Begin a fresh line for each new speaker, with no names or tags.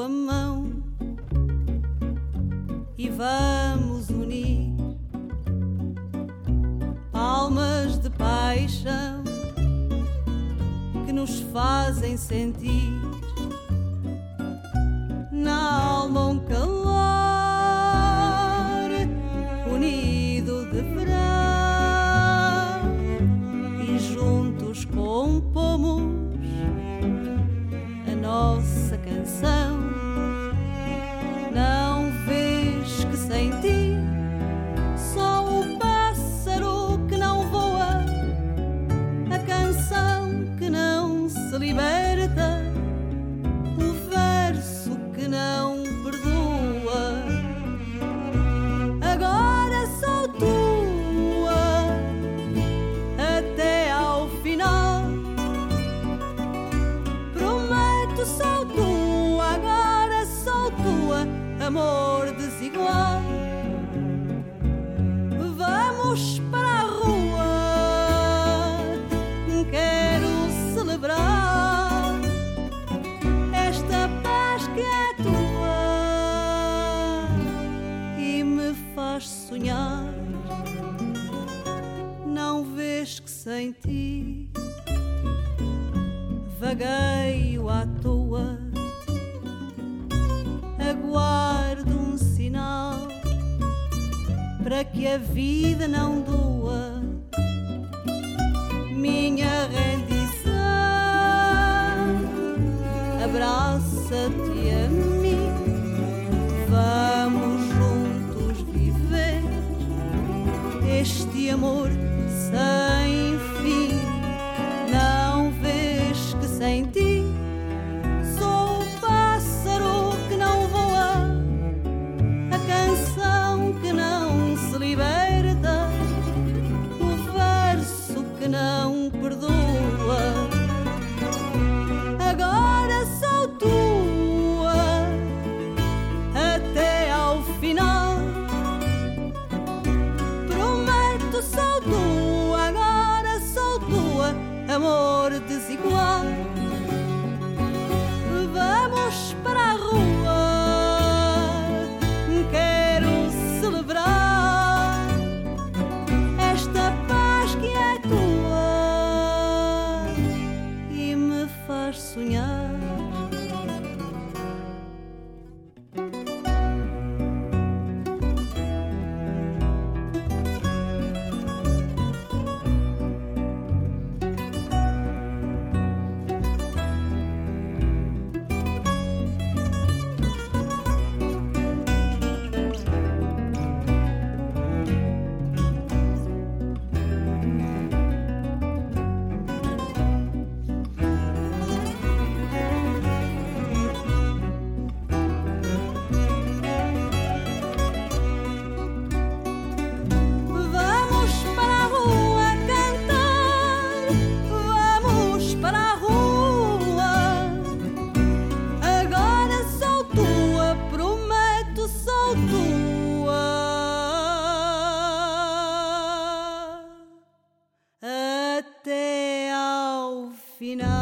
a mão e vamos unir almas de paixão que nos fazem sentir na alma um calor unido de verão, e juntos compomos a nossa canção. Não vês que sem ti só o pássaro que não voa, a canção que não se liberta, o verso que não perdoa. Agora sou tua até ao final, prometo sou tua, agora sou tua, amor desigual. Vamos para a rua, quero celebrar esta paz que é tua e me faz sonhar. Não vês que sem ti vagueio à toa, aguardo um sinal para que a vida não doa minha rendição. Abraça-te a mim, vamos juntos viver este amor sem fim. Não vês que sem ti sou o pássaro que não voa, a canção que não se liberta, o verso que não perdoa. Agora sou tua até ao final, prometo sou tua, agora sou tua, amor desigual. Vamos para a rua, quero celebrar esta paz que é tua e me faz sonhar. Até ao final.